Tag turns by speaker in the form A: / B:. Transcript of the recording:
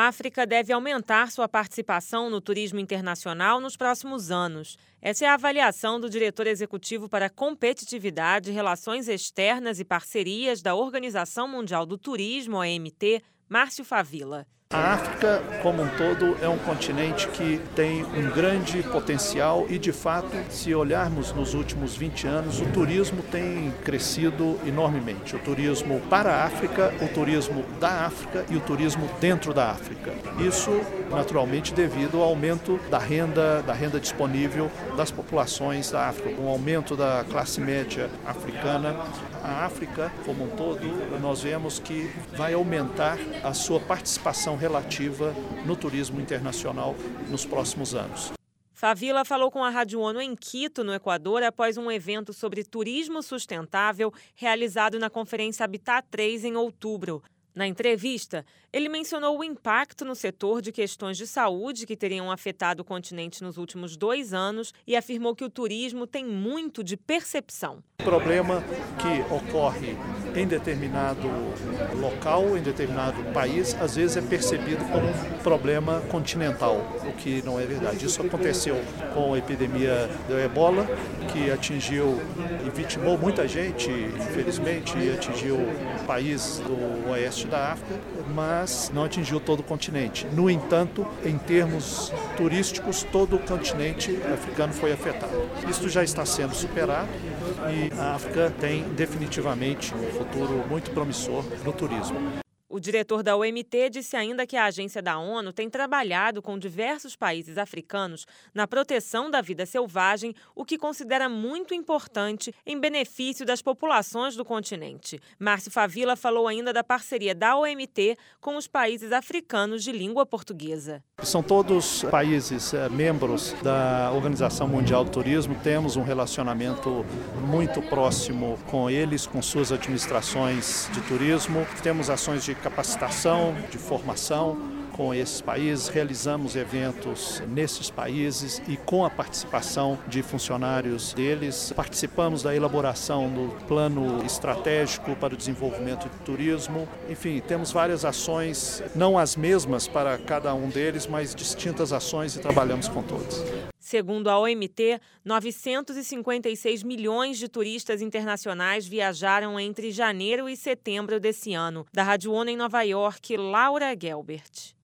A: África deve aumentar sua participação no turismo internacional nos próximos anos. Essa é a avaliação do diretor executivo para Competitividade, Relações Externas e Parcerias da Organização Mundial do Turismo, OMT, Márcio Favila.
B: A África, como um todo, é um continente que tem um grande potencial e, de fato, se olharmos nos últimos 20 anos, o turismo tem crescido enormemente. O turismo para a África, o turismo da África e o turismo dentro da África. Isso, naturalmente, devido ao aumento da renda disponível das populações da África, com o aumento da classe média africana. A África, como um todo, nós vemos que vai aumentar a sua participação relativa no turismo internacional nos próximos anos.
A: Favila falou com a Rádio ONU em Quito, no Equador, após um evento sobre turismo sustentável realizado na Conferência Habitat 3 em outubro. Na entrevista, ele mencionou o impacto no setor de questões de saúde que teriam afetado o continente nos últimos 2 anos e afirmou que o turismo tem muito de percepção.
B: O problema que ocorre em determinado local, em determinado país, às vezes é percebido como um problema continental, o que não é verdade. Isso aconteceu com a epidemia do Ebola, que atingiu e vitimou muita gente, infelizmente, e atingiu países do oeste da África, mas não atingiu todo o continente. No entanto, em termos turísticos, todo o continente africano foi afetado. Isso já está sendo superado e a África tem definitivamente um futuro muito promissor no turismo.
A: O diretor da OMT disse ainda que a agência da ONU tem trabalhado com diversos países africanos na proteção da vida selvagem, o que considera muito importante em benefício das populações do continente. Márcio Favila falou ainda da parceria da OMT com os países africanos de língua portuguesa.
B: São todos países membros da Organização Mundial do Turismo, temos um relacionamento muito próximo com eles, com suas administrações de turismo, temos ações de capacitação, de formação com esses países, realizamos eventos nesses países e com a participação de funcionários deles, participamos da elaboração do plano estratégico para o desenvolvimento de turismo. Enfim, temos várias ações, não as mesmas para cada um deles, mas distintas ações e trabalhamos com todos.
A: Segundo a OMT, 956 milhões de turistas internacionais viajaram entre janeiro e setembro desse ano. Da Rádio ONU em Nova York, Laura Gelbert.